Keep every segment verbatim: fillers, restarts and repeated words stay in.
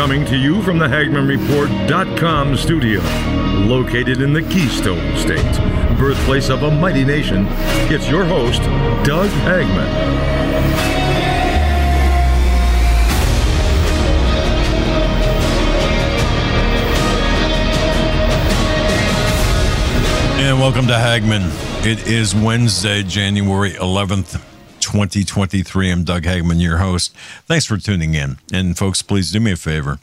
Coming to you from the Hagman Report dot com studio, located in the Keystone State, birthplace of a mighty nation, it's your host, Doug Hagman. And welcome to Hagman. It is Wednesday, January eleventh, twenty twenty-three. I'm Doug Hagman, your host. Thanks for tuning in. And folks, please do me a favor.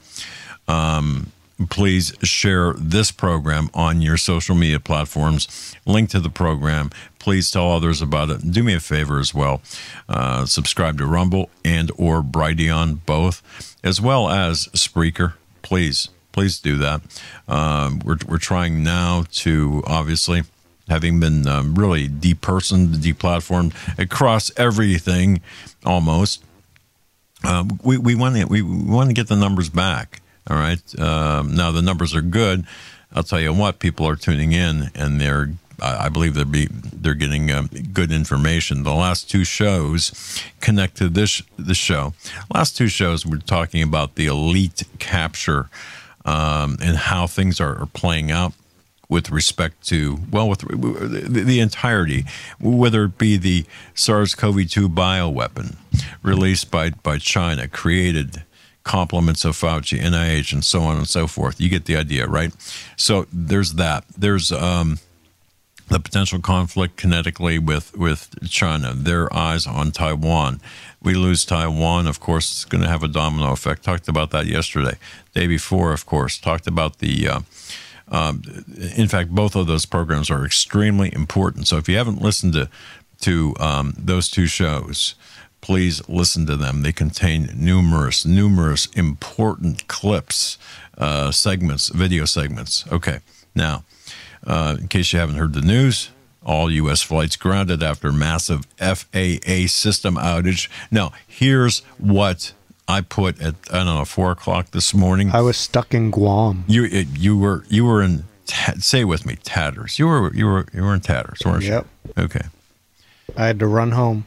Um, please share this program on your social media platforms. Link to the program. Please tell others about it. Do me a favor as well. Uh, subscribe to Rumble and or Brighteon, both, as well as Spreaker. Please, please do that. Um, we're we're trying now to, obviously, having been um, really depersoned, deplatformed across everything, almost. Uh, we we want to we want to get the numbers back. All right. Um, now the numbers are good. I'll tell you what, people are tuning in, and they're I believe they're be they're getting um, good information. The last two shows connect to this this show. Last two shows we're talking about the elite capture um, and how things are, are playing out with respect to, well, with the, the entirety, whether it be the SARS-C o V two bioweapon released by, by China, created compliments of Fauci, N I H, and so on and so forth. You get the idea, right? So there's that. There's um, the potential conflict kinetically with, with China, their eyes on Taiwan. We lose Taiwan, of course, it's going to have a domino effect. Talked about that yesterday. Day before, of course, talked about the... Uh, Um, in fact, both of those programs are extremely important. So if you haven't listened to to um, those two shows, please listen to them. They contain numerous, numerous important clips, uh, segments, video segments. Okay. Now, uh, in case you haven't heard the news, all U S flights grounded after massive F A A system outage. Now, here's what I put at, I don't know, four o'clock this morning. I was stuck in Guam. You you were you were in say it with me, tatters. You were you were you were in tatters, weren't yep. you? Okay. I had to run home.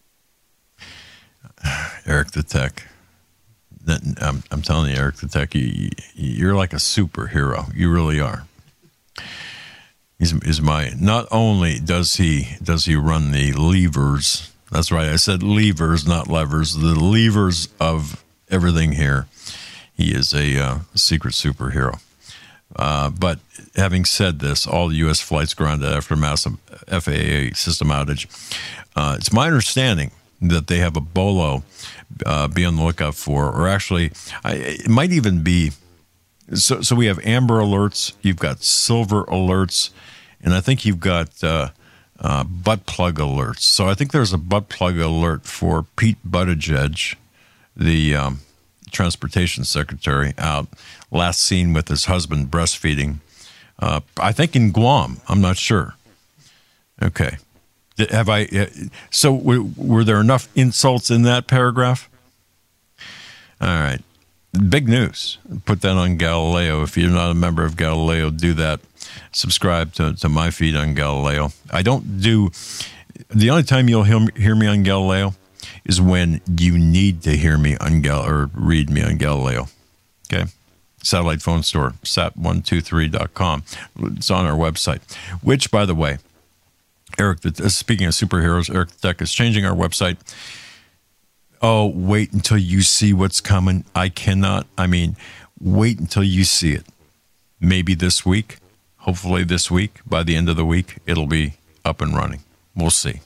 Eric the Tech. I'm I'm telling you, Eric the Tech, you, you're like a superhero. You really are. He's is my. Not only does he does he run the levers. That's right. I said levers, not levers. The levers of everything here. He is a uh, secret superhero. Uh, but having said this, all U S flights grounded after massive F A A system outage. Uh, it's my understanding that they have a bolo. Uh, be on the lookout for, or actually, I, it might even be. So, so we have amber alerts. You've got silver alerts, and I think you've got. Uh, Uh, butt plug alerts. So I think there's a butt plug alert for Pete Buttigieg, the um, transportation secretary, out last seen with his husband breastfeeding. Uh, I think in Guam. I'm not sure. Okay. Did, have I? Uh, so w- were there enough insults in that paragraph? All right. Big news. Put that on Galileo. If you're not a member of Galileo, do that. Subscribe to, to my feed on Galileo. I don't do, the only time you'll hear, hear me on Galileo is when you need to hear me on Gal or read me on Galileo. Okay? Satellite phone store, sat one two three dot com. It's on our website, which, by the way, Eric, speaking of superheroes, Eric the Tech is changing our website. Oh, wait until you see what's coming. I cannot, I mean, wait until you see it. Maybe this week. Hopefully this week, by the end of the week, it'll be up and running. We'll see.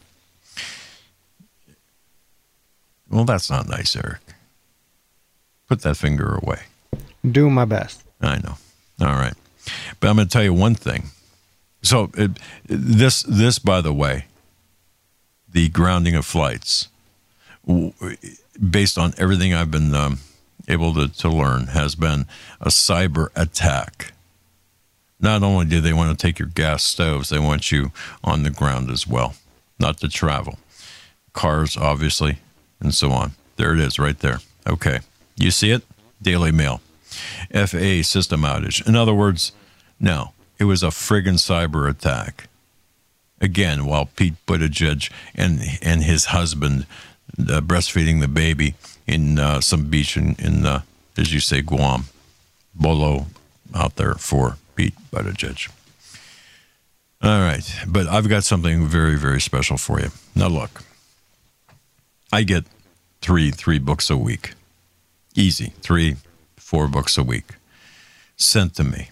Well, that's not nice, Eric. Put that finger away. Do my best. I know. All right. But I'm going to tell you one thing. So it, this, this, by the way, the grounding of flights, based on everything I've been um, able to, to learn, has been a cyber attack. Not only do they want to take your gas stoves, they want you on the ground as well, not to travel. Cars, obviously, and so on. There it is right there. Okay. You see it? Daily Mail. F A A system outage. In other words, no, it was a friggin' cyber attack. Again, while Pete Buttigieg and and his husband uh, breastfeeding the baby in uh, some beach in in, uh, as you say, Guam. Bolo out there for Pete Buttigieg. All right, but I've got something very, very special for you. Now, look, I get three, three books a week. Easy, three, four books a week sent to me.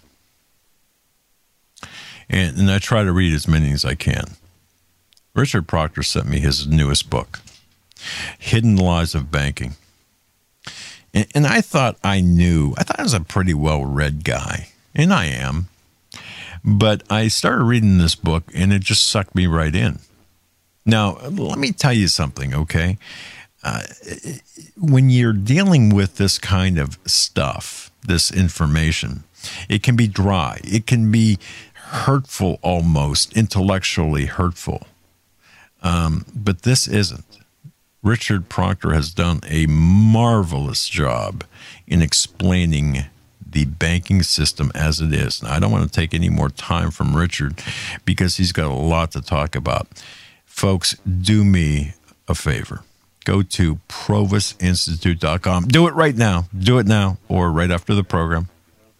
And, and I try to read as many as I can. Richard Proctor sent me his newest book, Hidden Lies of Banking. And, and I thought I knew, I thought I was a pretty well-read guy, and I am. But I started reading this book, and it just sucked me right in. Now, let me tell you something, okay? Uh, when you're dealing with this kind of stuff, this information, it can be dry. It can be hurtful almost, intellectually hurtful. Um, but this isn't. Richard Proctor has done a marvelous job in explaining the banking system as it is. Now, I don't want to take any more time from Richard because he's got a lot to talk about. Folks, do me a favor. Go to provis institute dot com. Do it right now. Do it now or right after the program.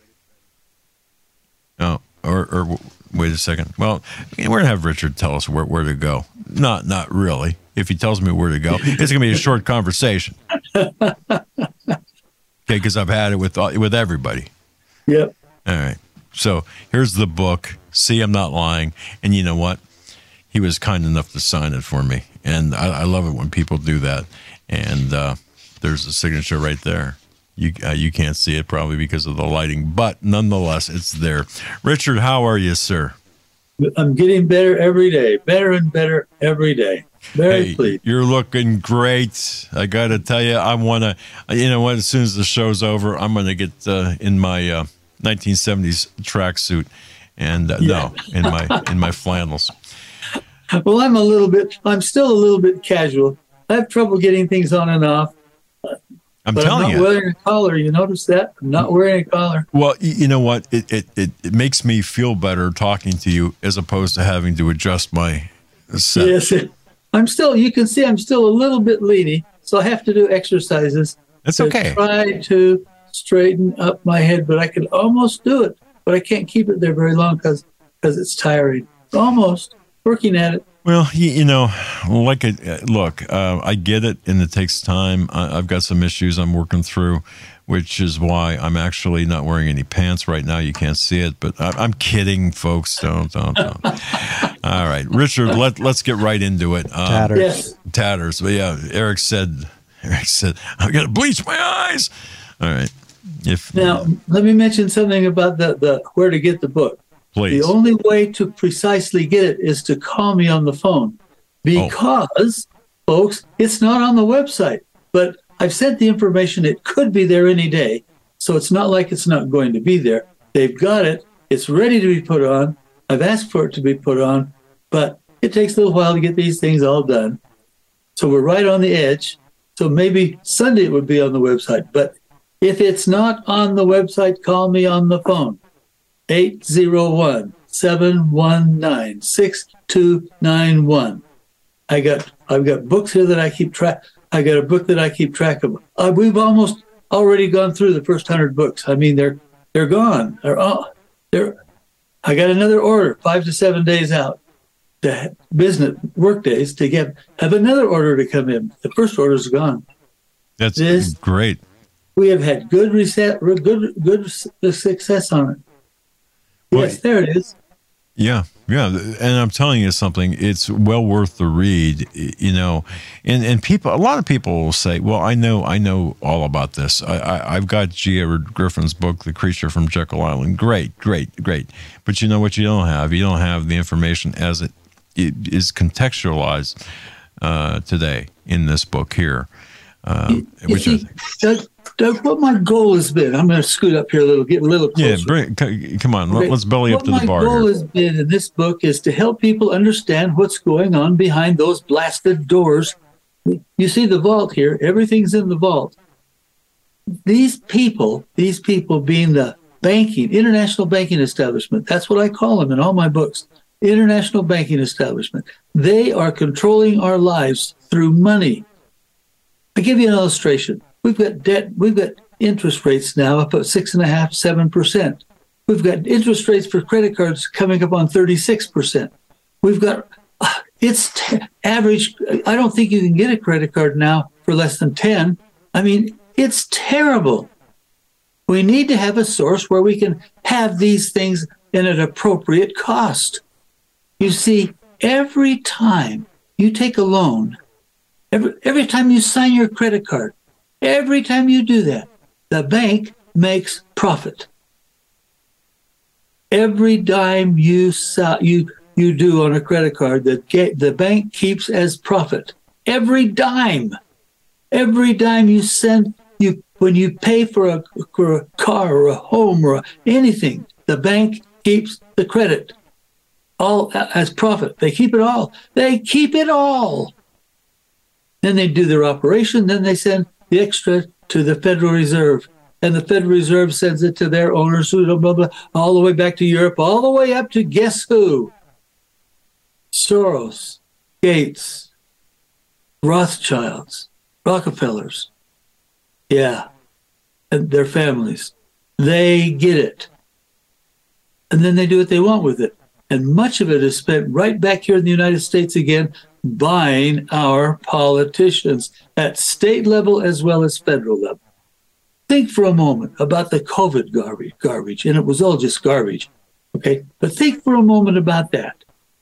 Oh, or, or wait a second. Well, we're going to have Richard tell us where, where to go. Not, not really. If he tells me where to go, it's going to be a short conversation. Okay, because I've had it with with everybody. Yep. All right. So here's the book. See, I'm not lying. And you know what? He was kind enough to sign it for me. And I, I love it when people do that. And uh, there's a signature right there. You uh, you can't see it probably because of the lighting, but nonetheless, it's there. Richard, how are you, sir? I'm getting better every day. Better and better every day. Very hey, pleased. You're looking great. I got to tell you, I want to, you know what, as soon as the show's over, I'm going to get uh, in my uh, nineteen seventies tracksuit and uh, Yeah. no, in my in my flannels. Well, I'm a little bit, I'm still a little bit casual. I have trouble getting things on and off. I'm but telling I'm not you. wearing a collar. You notice that? I'm not wearing a collar. Well, y- you know what? It, it it it makes me feel better talking to you as opposed to having to adjust my set. Yes. I'm still, you can see I'm still a little bit leany, so I have to do exercises. That's to okay. Try to straighten up my head, but I can almost do it. But I can't keep it there very long because because it's tiring. Almost working at it. Well, you, you know, like, a, look, uh, I get it, and it takes time. I, I've got some issues I'm working through, which is why I'm actually not wearing any pants right now. You can't see it, but I, I'm kidding, folks. Don't, don't, don't. All right, Richard, let, let's get right into it. Um, Tatters. Yes. Tatters. But yeah, Eric said, Eric said, I'm going to bleach my eyes. All right. If Now, let me mention something about the, the where to get the book. please. The only way to precisely get it is to call me on the phone because, folks, it's not on the website. But I've sent the information. It could be there any day. So it's not like it's not going to be there. They've got it. It's ready to be put on. I've asked for it to be put on, but it takes a little while to get these things all done. So we're right on the edge. So maybe Sunday it would be on the website. But if it's not on the website, call me on the phone. eight oh one, seven one nine, six two nine one. I got I've got books here that I keep track. I got a book that I keep track of. Uh, we've almost already gone through the first hundred books. I mean, they're they're gone. They're all they're. I got another order, five to seven days out, to business work days to get have another order to come in. The first order is gone. That's this- great. We have had good reset, good good success on it. Well, Yes, there it is. Yeah, yeah, and I'm telling you something. It's well worth the read, you know. And and people, a lot of people will say, "Well, I know, I know all about this. I, I I've got G. Edward Griffin's book, The Creature from Jekyll Island. Great, great, great. But you know what? You don't have. You don't have the information as it, it is contextualized uh, today in this book here, uh, You which see, I, Doug, Doug, what my goal has been, I'm going to scoot up here a little, get a little closer. yeah. Bring, c- come on, Okay. let's belly up What to the my bar goal here. has been in this book is to help people understand what's going on behind those blasted doors. You see the vault here. Everything's in the vault. These people, these people being the banking, international banking establishment, that's what I call them in all my books, international banking establishment. They are controlling our lives through money. I give you an illustration. We've got debt. We've got interest rates now up at six and a half, seven percent. We've got interest rates for credit cards coming up on thirty-six percent. We've got, uh, it's t- average. I don't think you can get a credit card now for less than ten. I mean, it's terrible. We need to have a source where we can have these things in an appropriate cost. You see, every time you take a loan, every, every time you sign your credit card, every time you do that, the bank makes profit. Every dime you sell, you you do on a credit card, the the bank keeps as profit. Every dime, every dime you send, you when you pay for a for a car or a home or anything, the bank keeps the credit all as profit. They keep it all. They keep it all. Then they do their operation. Then they send the extra to the Federal Reserve. And the Federal Reserve sends it to their owners, blah, blah, blah, all the way back to Europe, all the way up to guess who? Soros, Gates, Rothschilds, Rockefellers. Yeah, and their families. They get it. And then they do what they want with it. And much of it is spent right back here in the United States again, buying our politicians at state level as well as federal level. Think for a moment about the COVID garbage, garbage, and it was all just garbage, okay? But think for a moment about that.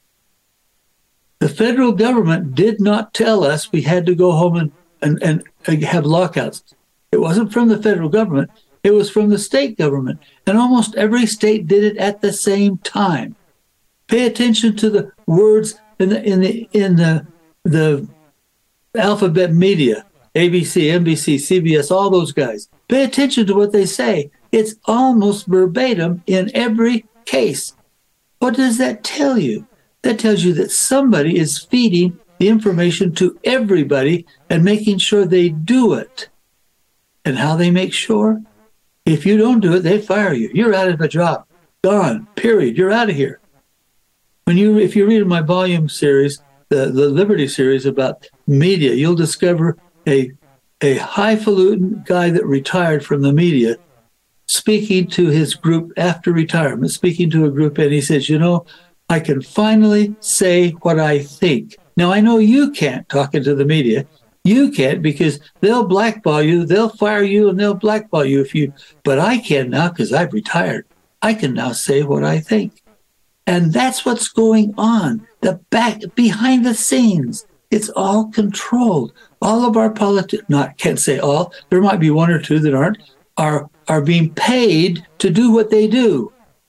The federal government did not tell us we had to go home and, and, and have lockouts. It wasn't from the federal government. It was from the state government. And almost every state did it at the same time. Pay attention to the words in the in the in the the alphabet media, A B C, N B C, C B S, all those guys. Pay attention to what they say. It's almost verbatim in every case. What does that tell you? That tells you that somebody is feeding the information to everybody and making sure they do it. And how they make sure? If you don't do it, they fire you. You're out of a job. Gone. Period. You're out of here. When you, if you read my volume series, the, the Liberty series about media, you'll discover a a highfalutin guy that retired from the media speaking to his group after retirement, speaking to a group, and he says, you know, I can finally say what I think. Now, I know you can't, talking to the media. You can't, because they'll blackball you, they'll fire you, and they'll blackball you if you, but I can now because I've retired. I can now say what I think. And that's what's going on, the back, behind the scenes. It's all controlled. All of our politics, not can't say all, there might be one or two that aren't, are are being paid to do what they do.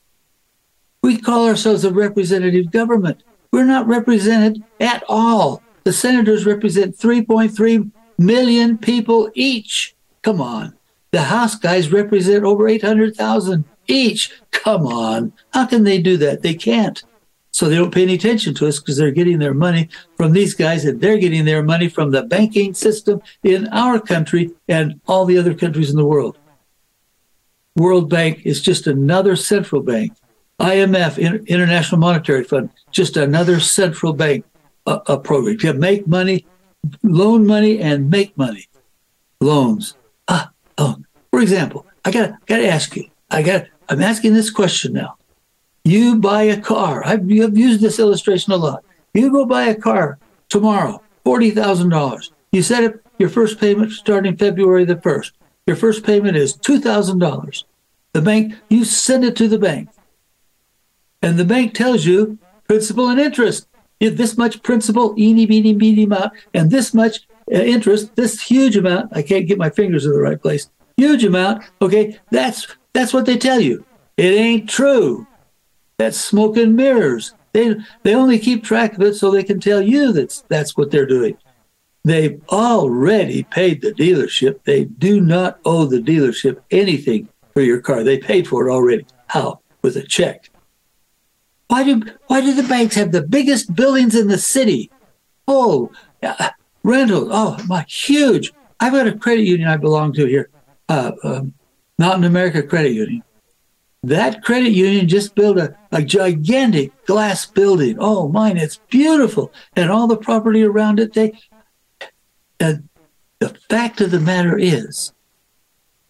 We call ourselves a representative government. We're not represented at all. The senators represent three point three million people each. Come on. The House guys represent over eight hundred thousand each. Come on. How can they do that? They can't. So they don't pay any attention to us because they're getting their money from these guys, and they're getting their money from the banking system in our country and all the other countries in the world. World Bank is just another central bank. I M F, International Monetary Fund, just another central bank uh, a program. You make money, loan money, and make money. Loans. Ah, oh. For example, I got got to ask you. I got. I'm asking this question now. You buy a car. I've, I've used this illustration a lot. You go buy a car tomorrow, forty thousand dollars. You set up your first payment starting February the first. Your first payment is two thousand dollars. The bank, you send it to the bank. And the bank tells you principal and interest. If this much principal, eeny, meeny, meeny amount, and this much uh, interest, this huge amount, I can't get my fingers in the right place, huge amount, okay, that's that's what they tell you. It ain't true. That's smoke and mirrors. They they only keep track of it so they can tell you that's that's what they're doing. They've already paid the dealership. They do not owe the dealership anything for your car. They paid for it already. How? With a check. Why do why do the banks have the biggest buildings in the city? Oh, uh, rental. Oh, my, huge. I've got a credit union I belong to here, uh, um, Mountain America Credit Union. That credit union just built a, a gigantic glass building. Oh, mine, it's beautiful. And all the property around it, they... And the fact of the matter is,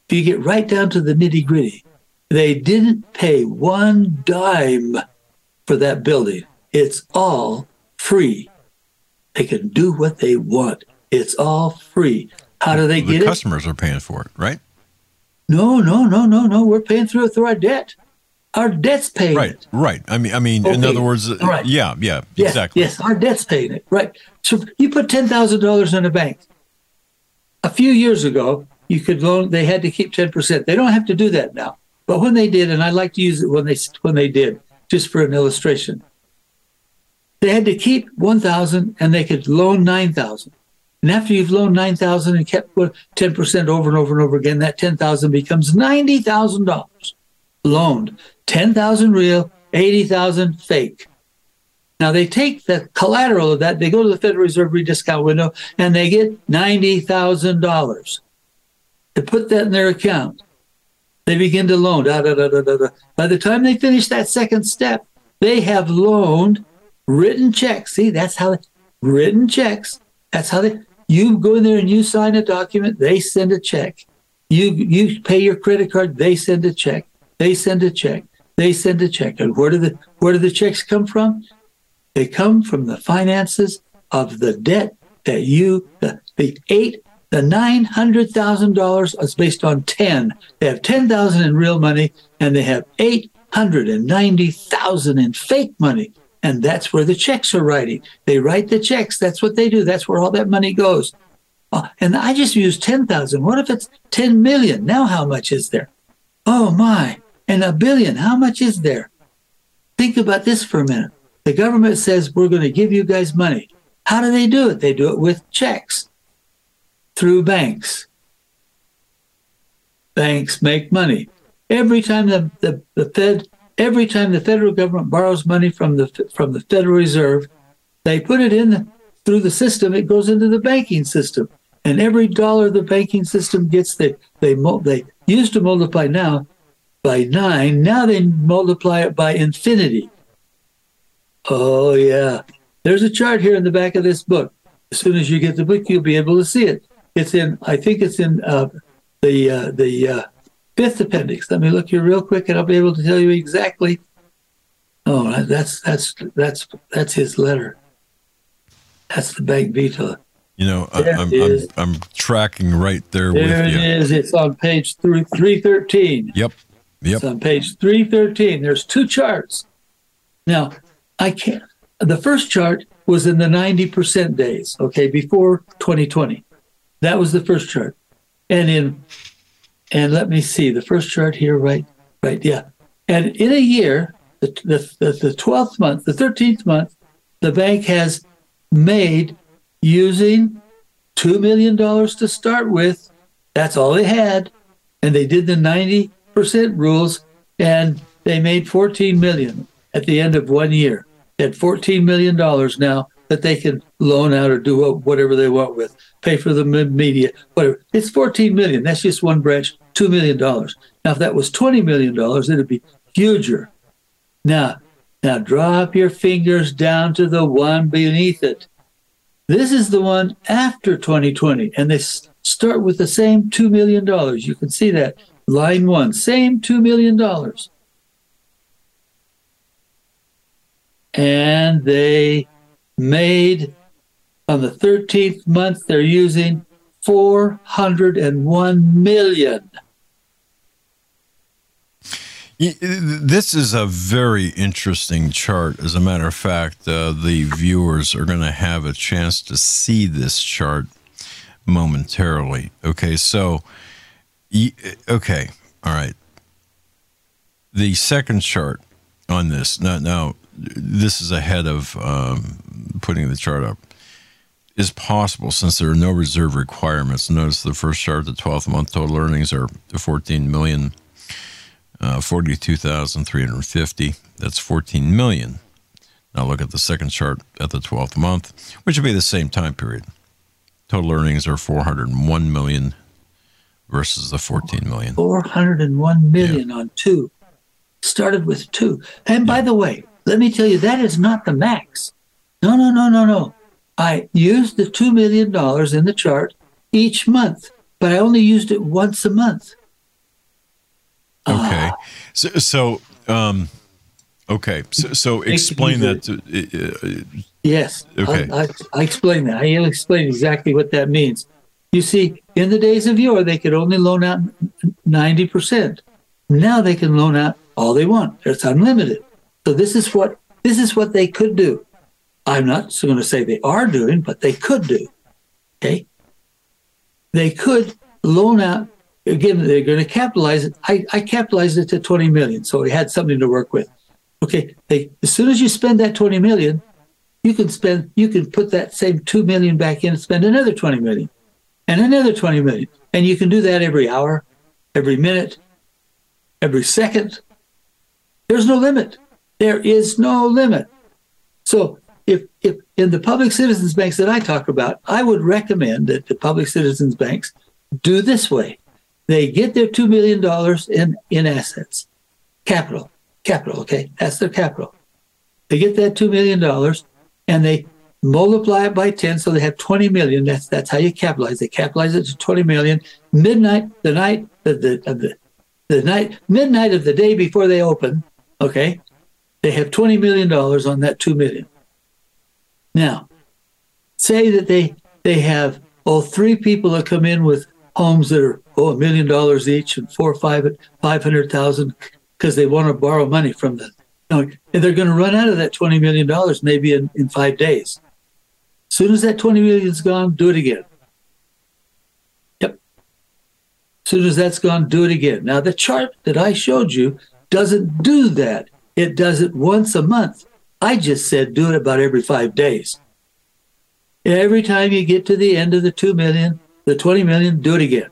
if you get right down to the nitty gritty, they didn't pay one dime for that building. It's all free. They can do what they want. It's all free. How do they the get it? The customers are paying for it, right? No, no, no, no, no. We're paying through it through our debt. Our debt's paying right, it. Right, right. I mean, I mean, okay. in other words, right. yeah, yeah, yes, exactly. Yes, our debt's paying it. Right. So you put ten thousand dollars in a bank. A few years ago, you could loan. They had to keep ten percent. They don't have to do that now. But when they did, and I like to use it when they when they did, just for an illustration, they had to keep one thousand, and they could loan nine thousand. And after you've loaned nine thousand and kept ten percent over and over and over again, that ten thousand becomes ninety thousand dollars loaned. ten thousand real, eighty thousand fake. Now they take the collateral of that, they go to the Federal Reserve rediscount window, and they get ninety thousand dollars. They put that in their account. They begin to loan. Da, da, da, da, da, da. By the time they finish that second step, they have loaned written checks. See, that's how they, written checks. That's how they, you go in there and you sign a document, they send a check. You you pay your credit card, they send a check. They send a check. They send a check. And where do the where do the checks come from? They come from the finances of the debt that you the, the eight the nine hundred thousand dollars is based on ten. They have ten thousand in real money, and they have eight hundred and ninety thousand in fake money. And that's where the checks are writing. They write the checks. That's what they do. That's where all that money goes. Uh, and I just used ten thousand. What if it's ten million? Now how much is there? Oh my. And a billion, how much is there? Think about this for a minute. The government says, we're going to give you guys money. How do they do it? They do it with checks through banks. Banks make money. Every time the, the, the Fed, every time the federal government borrows money from the from the Federal Reserve, they put it in the, through the system. It goes into the banking system. And every dollar the banking system gets, they, they, they used to multiply now by nine. Now they multiply it by infinity. Oh, yeah. There's a chart here in the back of this book. As soon as you get the book, you'll be able to see it. It's in, I think it's in uh, the uh, the uh, fifth appendix. Let me look here real quick, and I'll be able to tell you exactly. Oh, that's that's that's that's his letter. That's the bank veto. You know, I, I'm, I'm I'm tracking right there, there with you. There it is. It's on page three three thirteen. Yep. Yep. It's on page three thirteen. There's two charts. Now, I can't. The first chart was in the ninety percent days, okay, before twenty twenty. That was the first chart. And in, and let me see, the first chart here, right, right, yeah. And in a year, the the the twelfth month, the thirteenth month, the bank has made, using two million dollars to start with, that's all they had, and they did the ninety percent rules, and they made fourteen million dollars at the end of one year. They had fourteen million dollars now that they can loan out or do whatever they want with, pay for the media, whatever. It's fourteen million dollars. That's just one branch, two million dollars. Now, if that was twenty million dollars, it'd be huger. Now, now drop your fingers down to the one beneath it. This is the one after twenty twenty, and they start with the same two million dollars. You can see that. Line one, same two million dollars. And they made, on the thirteenth month, they're using four hundred one million. This is a very interesting chart. As a matter of fact, uh, the viewers are going to have a chance to see this chart momentarily. Okay, so, okay, all right. The second chart on this, now, now this is ahead of um, putting the chart up, is possible since there are no reserve requirements. Notice the first chart, the twelfth month total earnings are fourteen million, uh, forty-two thousand three hundred fifty. That's fourteen million. Now look at the second chart at the twelfth month, which would be the same time period. Total earnings are four hundred one million versus the fourteen million. four hundred one million yeah. on two. Started with two. And by yeah. the way, let me tell you, that is not the max. No, no, no, no, no. I used the two million dollars in the chart each month, but I only used it once a month. So, so um, okay. So, so explain that. To, uh, yes. Okay. I, I, I explain that. I'll explain exactly what that means. You see, in the days of yore, they could only loan out ninety percent. Now they can loan out all they want. It's unlimited. So this is what this is what they could do. I'm not going to say they are doing, but they could do. Okay. They could loan out. Again, they're going to capitalize it. I, I capitalized it to twenty million, so we had something to work with. Okay, they, as soon as you spend that twenty million, you can spend, you can put that same two million back in and spend another twenty million, and another twenty million, and you can do that every hour, every minute, every second. There's no limit. There is no limit. So if if in the public citizens banks that I talk about, I would recommend that the public citizens banks do this way. They get their two million dollars in, in assets, capital, capital, okay? That's their capital. They get that two million dollars and they multiply it by ten, so they have twenty million dollars. That's that's how you capitalize. They capitalize it to twenty million dollars. Midnight, the night of the, of the, the night, midnight of the day before they open, okay? They have twenty million dollars on that two million dollars. Now, say that they they have, oh, three people that come in with homes that are oh a million dollars each and four or five five hundred thousand because they want to borrow money from them. You know, and they're going to run out of that twenty million dollars maybe in, in five days. As soon as that twenty million is gone, do it again. Yep. As soon as that's gone, do it again. Now the chart that I showed you doesn't do that. It does it once a month. I just said do it about every five days. Every time you get to the end of the two million, the twenty million, do it again.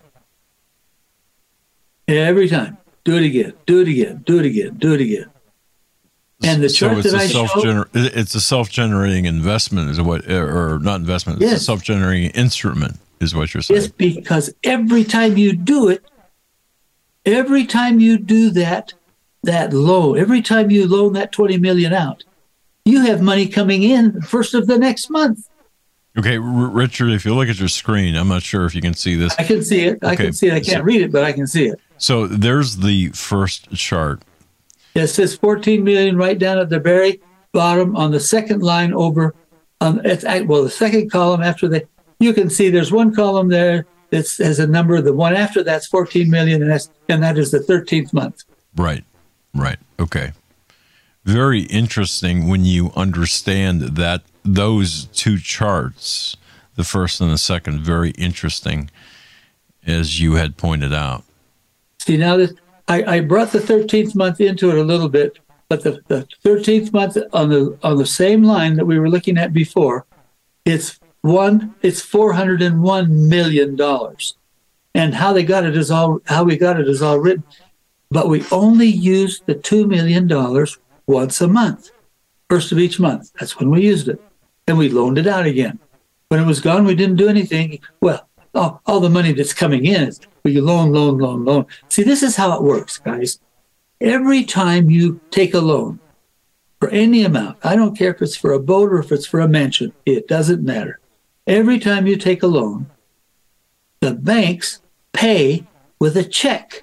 Every time, do it again, do it again, do it again, do it again. And the chart so it's that a I self-gener- showed, it's a self-generating investment, is what, or not investment? It's yes. a self-generating instrument, is what you're saying. Yes, because every time you do it, every time you do that, that loan, every time you loan that twenty million out, you have money coming in first of the next month. Okay, R- Richard, if you look at your screen, I'm not sure if you can see this. I can see it. I Okay, can see it. I can't so- read it, but I can see it. So there's the first chart. It says fourteen million right down at the very bottom on the second line over. On it's well, the second column after the, you can see there's one column there that has a number. The one after that's fourteen million, and that's and that is the thirteenth month. Right, right. Okay. Very interesting when you understand that those two charts, the first and the second, very interesting, as you had pointed out. See, now that I, I brought the thirteenth month into it a little bit, but the, the thirteenth month on the on the same line that we were looking at before, it's one, it's four hundred one million dollars. And how they got it is all how we got it is all written. But we only used the two million dollars once a month, first of each month. That's when we used it. And we loaned it out again. When it was gone, we didn't do anything. Well, all, all the money that's coming in is well, you loan, loan, loan, loan. See, this is how it works, guys. Every time you take a loan for any amount, I don't care if it's for a boat or if it's for a mansion, it doesn't matter. Every time you take a loan, the banks pay with a check.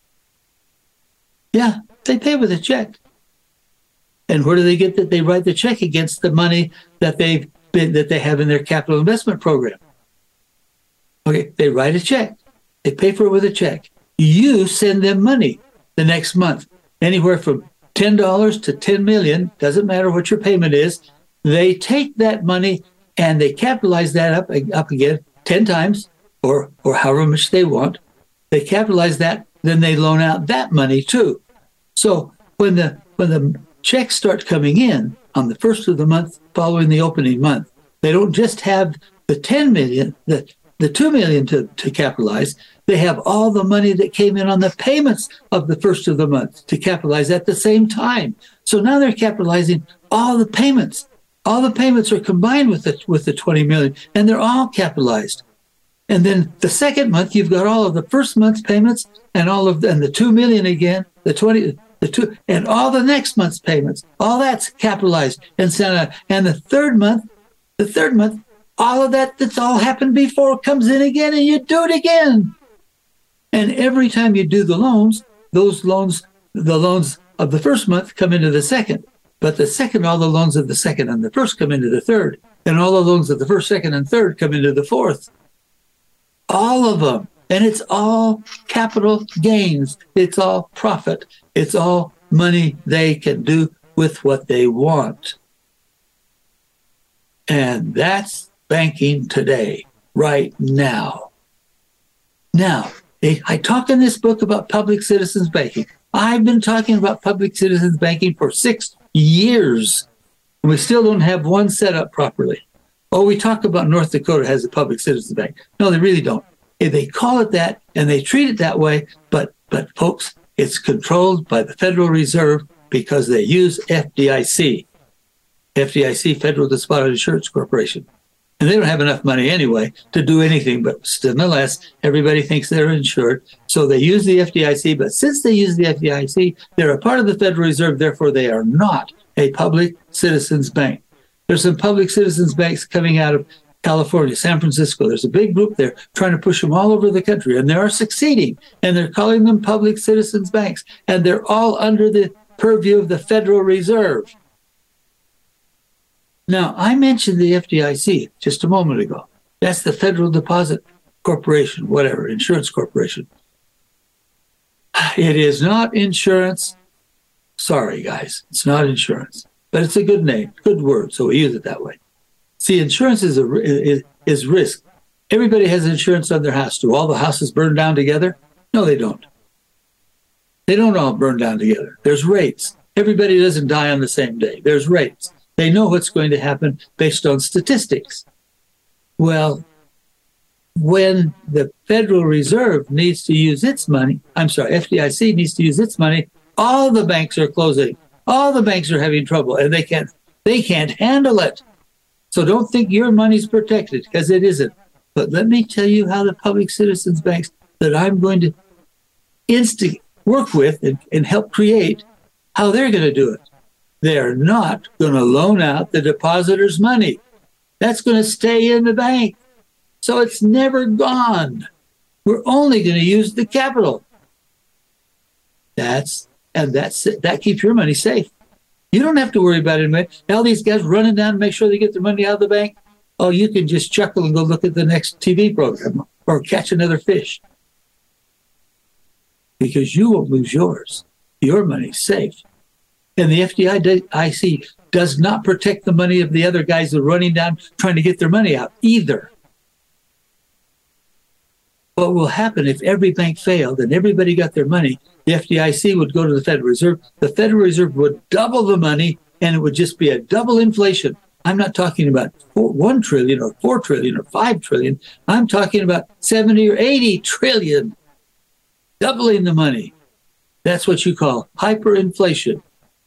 Yeah, they pay with a check. And where do they get that? They write the check against the money that they've been, that they have in their capital investment program. Okay, they write a check. They pay for it with a check. You send them money the next month, anywhere from ten dollars to ten million dollars, doesn't matter what your payment is. They take that money and they capitalize that up, up again ten times or, or however much they want. They capitalize that, then they loan out that money too. So when the when the checks start coming in on the first of the month following the opening month, they don't just have the ten million, the, the two million to, to capitalize. They have all the money that came in on the payments of the first of the month to capitalize at the same time. So now they're capitalizing all the payments. All the payments are combined with the, with the twenty million, and they're all capitalized. And then the second month, you've got all of the first month's payments and all of the, and the two million again, the twenty, the two, and all the next month's payments. All that's capitalized and sent out. And the third month, the third month, all of that that's all happened before comes in again, and you do it again. And every time you do the loans, those loans the loans of the first month come into the second, but the second, all the loans of the second and the first come into the third, and all the loans of the first, second, and third come into the fourth. All of them. And it's all capital gains. It's all profit. It's all money they can do with what they want. And that's banking today, right now. Now, I talk in this book about public citizens banking. I've been talking about public citizens banking for six years, and we still don't have one set up properly. Oh, we talk about North Dakota has a public citizens bank. No, they really don't. They call it that, and they treat it that way, but, but folks, it's controlled by the Federal Reserve because they use F D I C, F D I C, Federal Deposit Insurance Corporation. And they don't have enough money anyway to do anything, but still, nonetheless, everybody thinks they're insured. So they use the F D I C, but since they use the F D I C, they're a part of the Federal Reserve, therefore they are not a public citizens bank. There's some public citizens banks coming out of California, San Francisco. There's a big group there trying to push them all over the country, and they are succeeding, and they're calling them public citizens banks, and they're all under the purview of the Federal Reserve. Now, I mentioned the F D I C just a moment ago. That's the Federal Deposit Corporation, whatever, Insurance Corporation. It is not insurance. Sorry, guys, it's not insurance, but it's a good name, good word, so we use it that way. See, insurance is, a, is, is risk. Everybody has insurance on their house. Do all the houses burn down together? No, they don't. They don't all burn down together. There's rates. Everybody doesn't die on the same day. There's rates. They know what's going to happen based on statistics. Well, when the Federal Reserve needs to use its money, I'm sorry, F D I C needs to use its money, all the banks are closing. All the banks are having trouble, and they can't, they can't handle it. So don't think your money's protected, because it isn't. But let me tell you how the public citizens banks that I'm going to insta- work with and, and help create, how they're going to do it. They're not going to loan out the depositor's money. That's going to stay in the bank. So it's never gone. We're only going to use the capital. That's and that's that keeps your money safe. You don't have to worry about it. All these guys running down to make sure they get their money out of the bank. Oh, you can just chuckle and go look at the next T V program or catch another fish. Because you won't lose yours. Your money's safe. And the F D I C does not protect the money of the other guys that are running down trying to get their money out either. What will happen if every bank failed and everybody got their money? The F D I C would go to the Federal Reserve. The Federal Reserve would double the money, and it would just be a double inflation. I'm not talking about four, one trillion or four trillion or five trillion. I'm talking about seventy or eighty trillion, doubling the money. That's what you call hyperinflation.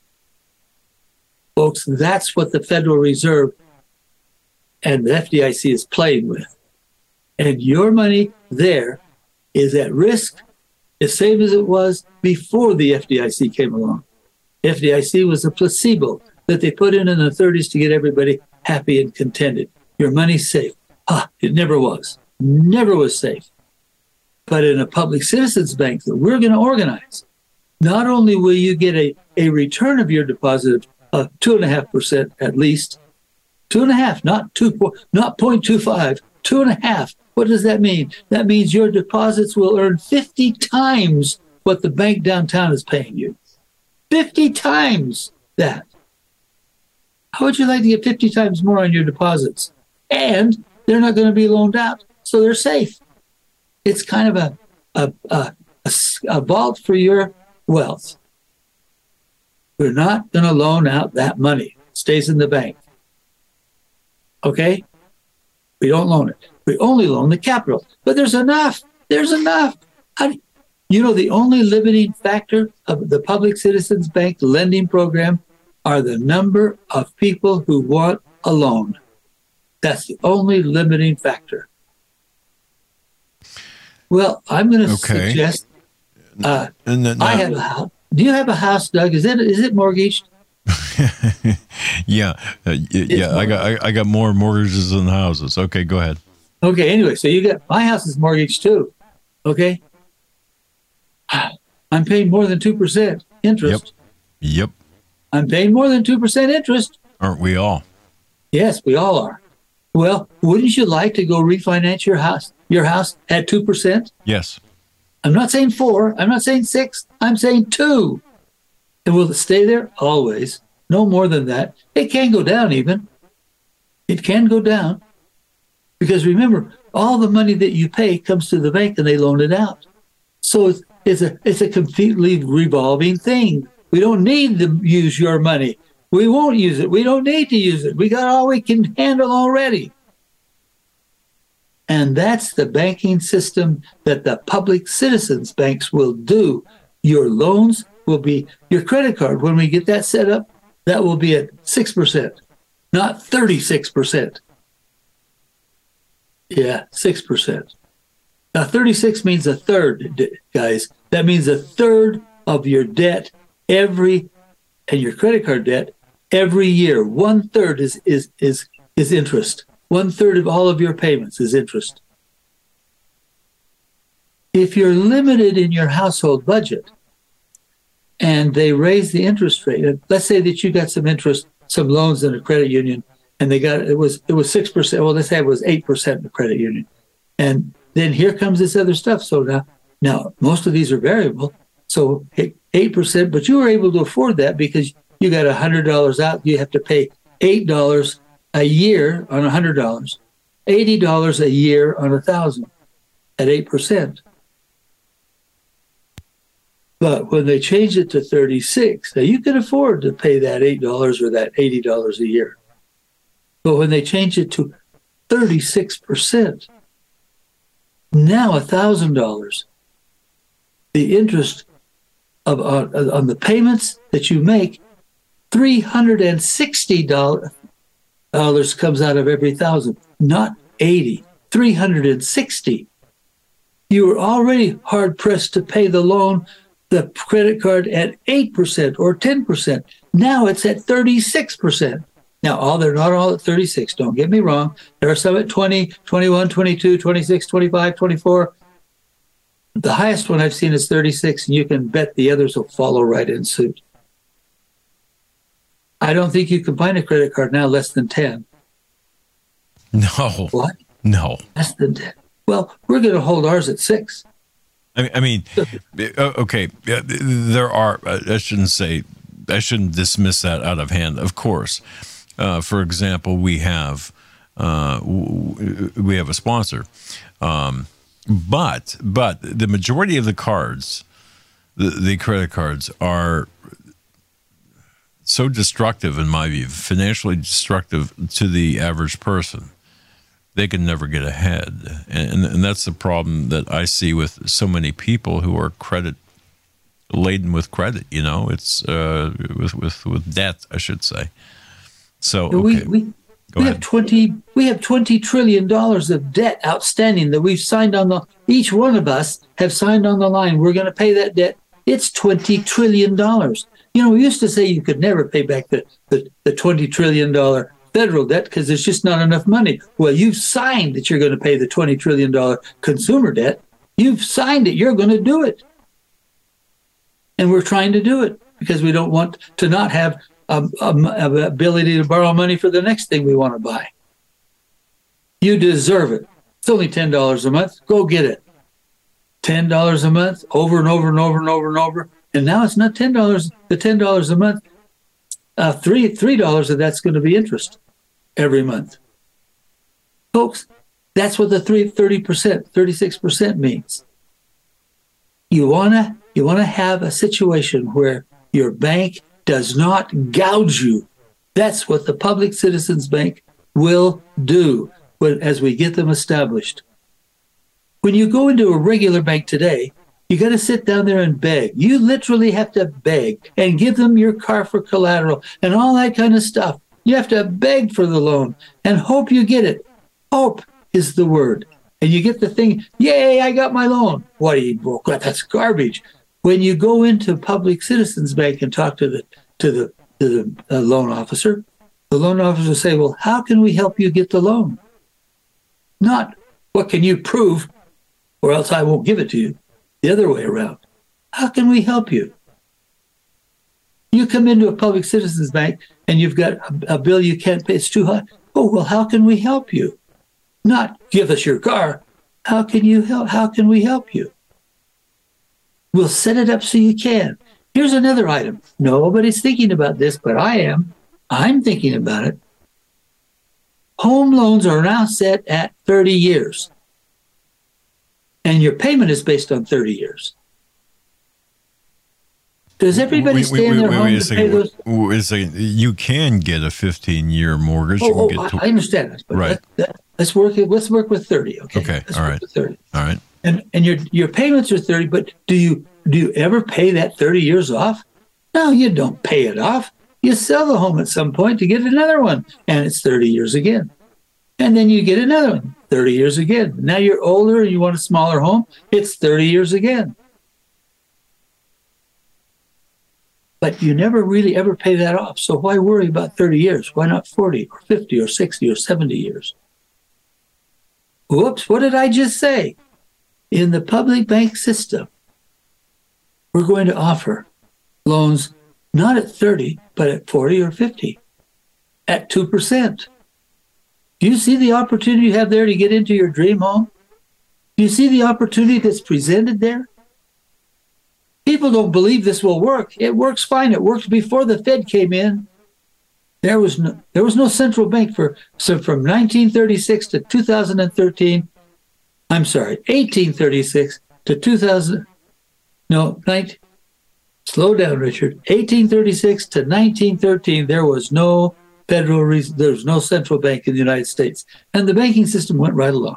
Folks, that's what the Federal Reserve and the F D I C is playing with. And your money there is at risk, the same as it was before the F D I C came along. F D I C was a placebo that they put in in the thirties to get everybody happy and contented. Your money's safe. Ah, it never was. Never was safe. But in a public citizens bank that we're going to organize, not only will you get a, a return of your deposit of two and a half percent at least, two and a half, not two, not point two five, two and a half. What does that mean? That means your deposits will earn fifty times what the bank downtown is paying you. fifty times that. How would you like to get fifty times more on your deposits? And they're not going to be loaned out, so they're safe. It's kind of a, a, a, a, a vault for your wealth. We're not going to loan out that money. It stays in the bank. Okay? We don't loan it. We only loan the capital. But there's enough. There's enough. How do, you know, the only limiting factor of the Public Citizens Bank lending program are the number of people who want a loan. That's the only limiting factor. Well, I'm going to okay. suggest. Uh, and then, uh, I have a house. Do you have a house, Doug? Is it is it mortgaged? yeah, uh, yeah. Mortgaged. I got I, I got more mortgages than houses. Okay, go ahead. Okay. Anyway, so you got my house is mortgaged too. Okay. I'm paying more than two percent, interest. Yep. Yep. I'm paying more than two percent interest. Aren't we all? Yes, we all are. Well, wouldn't you like to go refinance your house, your house at two percent? Yes. I'm not saying four. I'm not saying six. I'm saying two. And will it stay there? Always. No more than that. It can go down even. It can go down. Because remember, all the money that you pay comes to the bank and they loan it out. So it's, it's a it's a completely revolving thing. We don't need to use your money. We won't use it. We don't need to use it. We got all we can handle already. And that's the banking system that the public citizens banks will do. Your loans will be, your credit card, when we get that set up, that will be at six percent, not thirty-six percent. Yeah, six percent. Now, thirty-six means a third, guys. That means a third of your debt every, and your credit card debt every year. One third is is is is interest. One third of all of your payments is interest. If you're limited in your household budget and they raise the interest rate, let's say that you got some interest, some loans in a credit union, and they got it was it was six percent. Well, let's say it was eight percent in the credit union, and then here comes this other stuff. So now, now most of these are variable. So eight percent, but you were able to afford that because you got one hundred dollars out. You have to pay eight dollars a year on one hundred dollars, eighty dollars a year on one thousand dollars at eight percent. But when they changed it to thirty-six, now you can afford to pay that eight dollars or that eighty dollars a year. But when they changed it to thirty-six percent, now one thousand dollars, the interest of on, on the payments that you make, three hundred sixty dollars comes out of every thousand, not eighty, three hundred sixty. You were already hard pressed to pay the loan, the credit card at eight percent or ten percent. Now it's at thirty-six percent. Now, all they're not all at thirty-six, don't get me wrong. There are some at twenty, twenty-one, twenty-two, twenty-six, twenty-five, twenty-four. The highest one I've seen is thirty-six, and you can bet the others will follow right in suit. I don't think you can find a credit card now less than ten. No. What? No. Less than ten. Well, we're going to hold ours at six. I mean, I mean okay, there are, I shouldn't say, I shouldn't dismiss that out of hand, of course. Uh, for example, we have uh, we have a sponsor, um, but but the majority of the cards, the, the credit cards, are so destructive, in my view, financially destructive to the average person. They can never get ahead, and and that's the problem that I see with so many people who are credit laden with credit. You know, it's uh, with with with debt, I should say. So okay. we we, we have twenty we have twenty trillion dollars of debt outstanding that we've signed on the each one of us have signed on the line. We're going to pay that debt. It's twenty trillion dollars. You know, we used to say you could never pay back the the, the twenty trillion dollar federal debt because there's just not enough money. Well, you've signed that you're going to pay the twenty trillion dollar consumer debt. You've signed it. You're going to do it, and we're trying to do it because we don't want to not have Um, um, ability to borrow money for the next thing we want to buy. You deserve it. It's only ten dollars a month. Go get it. ten dollars a month, over and over and over and over and over. And now it's not ten dollars, the ten dollars a month. Uh, three, three dollars of that's going to be interest every month. Folks, that's what the three, thirty percent, thirty-six percent means. You want to you want to have a situation where your bank does not gouge you. That's what the Public Citizens Bank will do when, as we get them established. When you go into a regular bank today, you got to sit down there and beg. You literally have to beg and give them your car for collateral and all that kind of stuff. You have to beg for the loan and hope you get it. Hope is the word. And you get the thing, yay, I got my loan. What, you, well, that's garbage. When you go into Public Citizens Bank and talk to the to the, to the uh, loan officer, the loan officer will say, well, how can we help you get the loan? Not, what can you prove, or else I won't give it to you. The other way around. How can we help you? You come into a public citizens bank and you've got a, a bill you can't pay. It's too high. Oh, well, how can we help you? Not give us your car. How can you help? How can we help you? We'll set it up so you can. Here's another item. Nobody's thinking about this, but I am. I'm thinking about it. Home loans are now set at thirty years. And your payment is based on thirty years. Does everybody wait, stay wait, in their wait, home wait to pay those? Wait a second. You can get a fifteen-year mortgage. Oh, you can oh get to, I understand that. But right. Let, let, let's work. Let's work with thirty. Okay. Okay. Let's all work right. with thirty. All right. And and your your payments are thirty. But do you do you ever pay that thirty years off? No, you don't pay it off. You sell the home at some point to get another one, and it's thirty years again. And then you get another one, thirty years again. Now you're older and you want a smaller home. It's thirty years again. But you never really ever pay that off. So why worry about thirty years? Why not forty or fifty or sixty or seventy years? Whoops, what did I just say? In the public bank system, we're going to offer loans not at thirty, but at forty or fifty, at two percent. Do you see the opportunity you have there to get into your dream home? Do you see the opportunity that's presented there? People don't believe this will work. It works fine. It worked before the Fed came in. There was no, there was no central bank for, so from nineteen thirty-six to two thousand thirteen, I'm sorry, eighteen thirty-six to two thousand, no, nineteen, slow down, Richard. eighteen thirty-six to nineteen thirteen, there was no federal, there was no central bank in the United States. And the banking system went right along.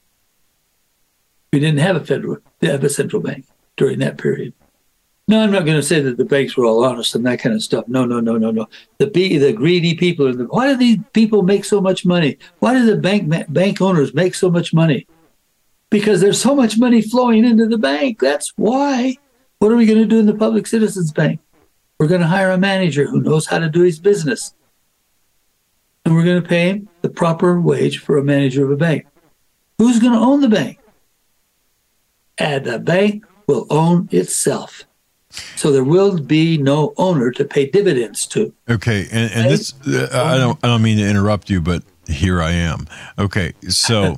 We didn't have a federal, they have a central bank during that period. No, I'm not going to say that the banks were all honest and that kind of stuff. No, no, no, no, no. The the greedy people. The, why do these people make so much money? Why do the bank bank owners make so much money? Because there's so much money flowing into the bank. That's why. What are we going to do in the Public Citizens Bank? We're going to hire a manager who knows how to do his business. And we're going to pay him the proper wage for a manager of a bank. Who's going to own the bank? And the bank will own itself. So there will be no owner to pay dividends to. Okay, and, and this uh, I don't I don't mean to interrupt you, but here I am. Okay, so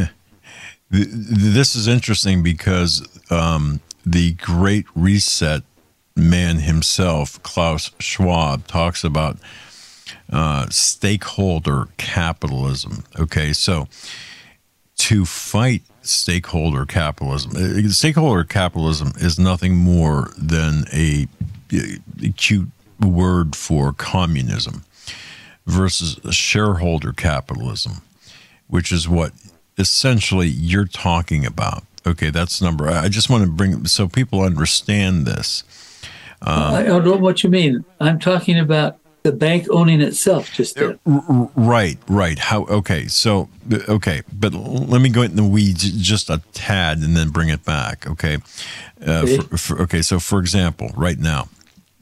this is interesting because um, the Great Reset man himself, Klaus Schwab, talks about uh, stakeholder capitalism. Okay, so to fight stakeholder capitalism. Stakeholder capitalism is nothing more than a, a cute word for communism versus shareholder capitalism, which is what essentially you're talking about. Okay, that's number. I just want to bring so people understand this. Um, I don't know what you mean. I'm talking about the bank owning itself, just then. Right, right. How? Okay, so okay, but let me go in the weeds just a tad and then bring it back. Okay, uh, okay. For, for, okay. So, for example, right now,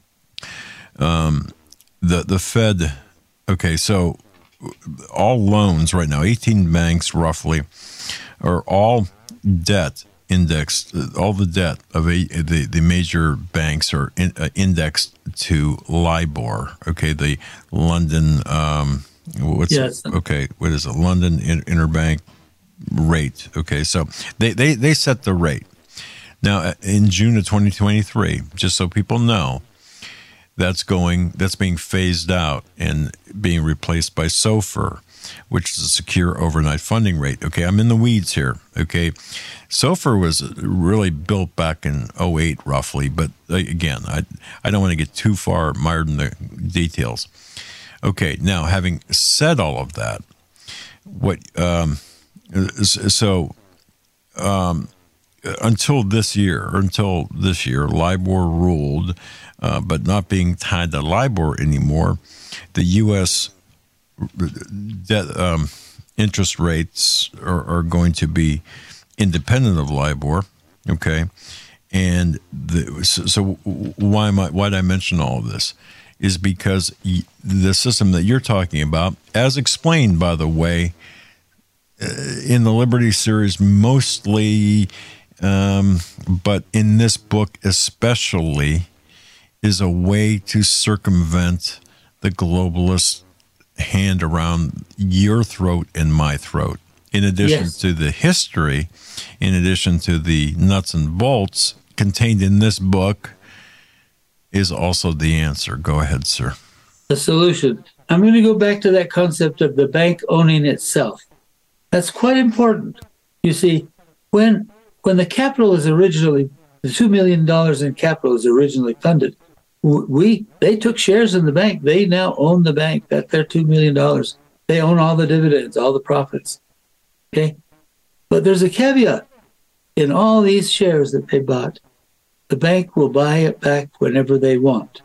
um, the the Fed. Okay, so all loans right now, eighteen banks roughly, are all debt indexed. All the debt of a, the the major banks are in, uh, indexed to LIBOR. Okay, the London um, what's yes. okay? What is it? London interbank rate. Okay, so they, they they set the rate. Now in June of twenty twenty-three, just so people know, that's going that's being phased out and being replaced by SOFR, which is a secure overnight funding rate. Okay, I'm in the weeds here. Okay, SOFR was really built back in oh eight roughly, but again, I I don't want to get too far mired in the details. Okay, now having said all of that, what um, so um, until this year, or until this year, LIBOR ruled, uh, but not being tied to LIBOR anymore, the U S debt um, interest rates are, are going to be independent of LIBOR, okay? And the, so, so why am I, why did I mention all of this? Is because the system that you're talking about, as explained, by the way, in the Liberty series mostly, um, but in this book especially, is a way to circumvent the globalist hand around your throat and my throat. In addition Yes. to the history, in addition to the nuts and bolts contained in this book, is also the answer. Go ahead, sir. The solution. I'm going to go back to that concept of the bank owning itself. That's quite important. You see, when when the capital is originally, the two million dollars in capital is originally funded, we they took shares in the bank. They now own the bank. That's their two million dollars. They own all the dividends, all the profits. Okay? But there's a caveat. In all these shares that they bought, the bank will buy it back whenever they want.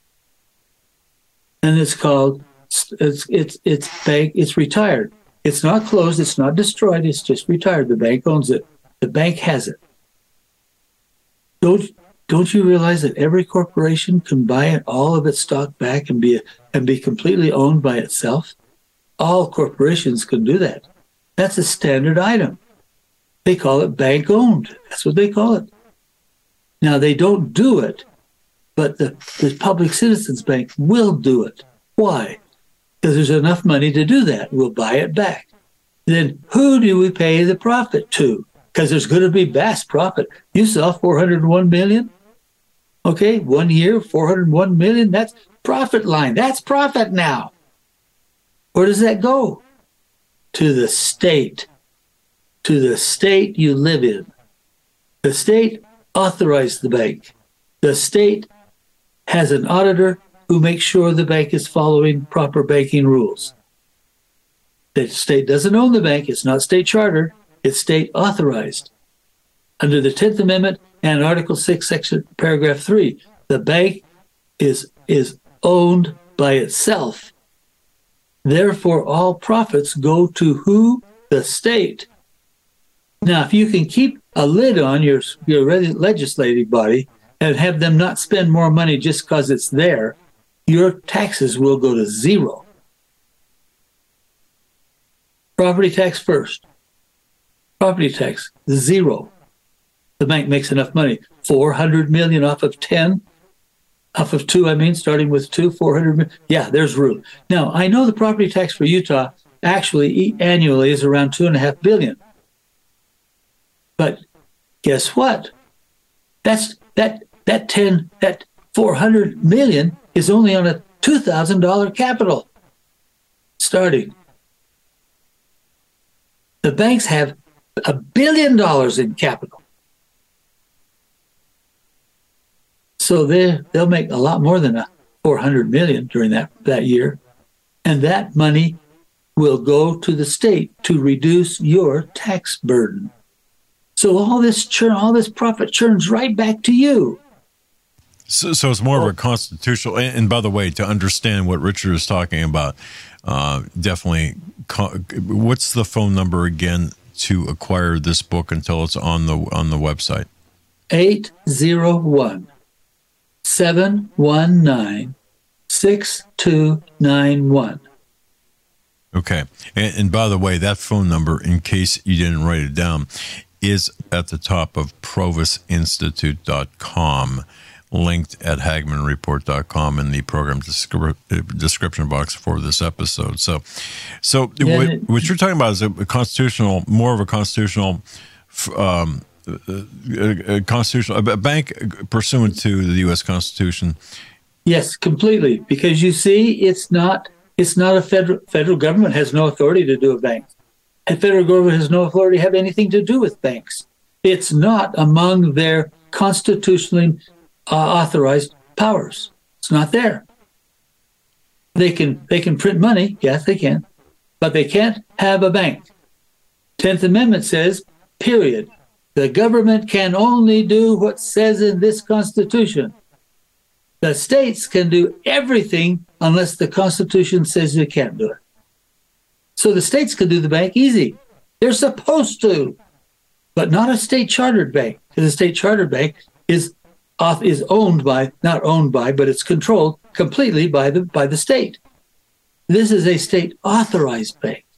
And it's called, it's it's it's bank, it's retired. It's not closed, it's not destroyed, it's just retired. The bank owns it. The bank has it. Don't don't you realize that every corporation can buy it, all of its stock back and be and be completely owned by itself? All corporations can do that. That's a standard item. They call it bank owned. That's what they call it. Now they don't do it, but the, the Public Citizens Bank will do it. Why? Because there's enough money to do that. We'll buy it back. Then who do we pay the profit to? Because there's going to be vast profit. You saw four hundred one million. Okay, one year, four hundred one million. That's profit line. That's profit now. Where does that go? To the state. To the state you live in. The state authorized the bank. The state has an auditor who makes sure the bank is following proper banking rules. The state doesn't own the bank. It's not state chartered. It's state authorized. Under the tenth Amendment and Article six, Section Paragraph three, the bank is, is owned by itself. Therefore, all profits go to who? The state. Now, if you can keep a lid on your, your legislative body and have them not spend more money just because it's there, your taxes will go to zero. Property tax first. Property tax, zero. The bank makes enough money. four hundred million off of ten, off of two, I mean, starting with two, four hundred million. Yeah, there's room. Now, I know the property tax for Utah actually annually is around two and a half billion. But guess what? That's that that ten that four hundred million is only on a two thousand dollar capital starting. The banks have a billion dollars in capital. So they they'll make a lot more than a four hundred million during that, that year. And that money will go to the state to reduce your tax burden. So all this churn, all this profit churns right back to you. So, so it's more of a constitutional. And, and by the way, to understand what Richard is talking about, uh, definitely, co- what's the phone number again to acquire this book until it's on the on the website? eight zero one, seven one nine, six two nine one. Okay. And, and by the way, that phone number, in case you didn't write it down, is at the top of provis institute dot com, linked at hagman report dot com in the program descri- description box for this episode. So, so Yeah, what, it- what you're talking about is a constitutional, more of a constitutional, um, a, a constitutional, a bank pursuant to the U S Constitution. Yes, completely. Because you see, it's not it's not a federal federal government has no authority to do a bank. And federal government has no authority to have anything to do with banks. It's not among their constitutionally uh, authorized powers. It's not there. They can they can print money, yes, they can, but they can't have a bank. Tenth Amendment says, period. The government can only do what says in this Constitution. The states can do everything unless the Constitution says they can't do it. So the states can do the bank easy. They're supposed to, but not a state chartered bank, because a state chartered bank is off, is owned by, not owned by, but it's controlled completely by the by the state. This is a state authorized bank.